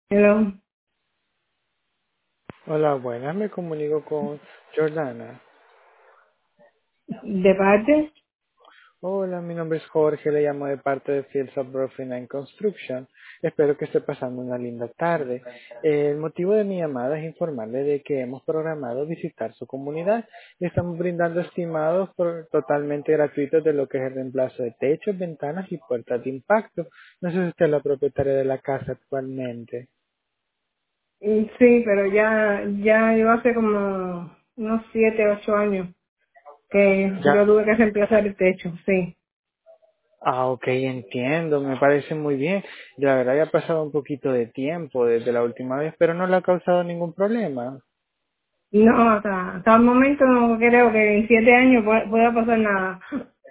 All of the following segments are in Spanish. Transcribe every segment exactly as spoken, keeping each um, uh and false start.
Hello. Hola, buenas, me comunico con Jordana. ¿De parte? Hola, mi nombre es Jorge, le llamo de parte de Fields of Brooklyn and Construction. Espero que esté pasando una linda tarde. El motivo de mi llamada es informarle de que hemos programado visitar su comunidad y estamos brindando estimados por- totalmente gratuitos de lo que es el reemplazo de techos, ventanas y puertas de impacto. No sé si usted es la propietaria de la casa actualmente. Mm, Sí, pero ya, ya yo hace como unos siete, ocho años que Ya. yo tuve que reemplazar el techo, sí. Ah, ok, entiendo, me parece muy bien. La verdad ya ha pasado un poquito de tiempo desde la última vez, pero no le ha causado ningún problema. No, hasta, hasta el momento no creo que en siete años pueda, pueda pasar nada.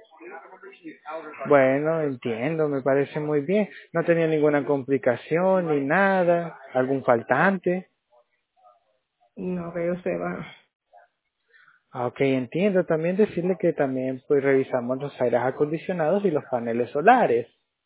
Bueno, entiendo, me parece muy bien. No tenía ninguna complicación ni nada, algún faltante. No, que yo sepa. Ah, ok, entiendo. También decirle que también pues revisamos los aires acondicionados y los paneles solares.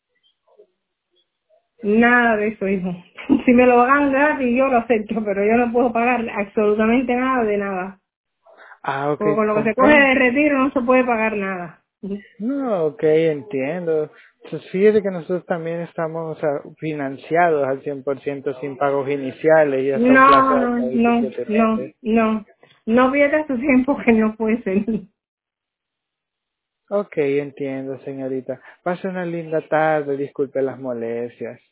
Nada de eso, hijo. Si me lo hagan gratis, yo lo acepto, pero yo no puedo pagar absolutamente nada de nada. Ah, ok, Porque con lo que se coge comprendo. de retiro no se puede pagar nada. No, ok, entiendo. Pues fíjate que nosotros también estamos, o sea, financiados al cien por ciento sin pagos iniciales y hasta un plazo No, de no, hasta no, veintisiete no, meses. no. No pierdas tu tiempo que no puede ser. Ok, entiendo, señorita. Pase una linda tarde, disculpe las molestias.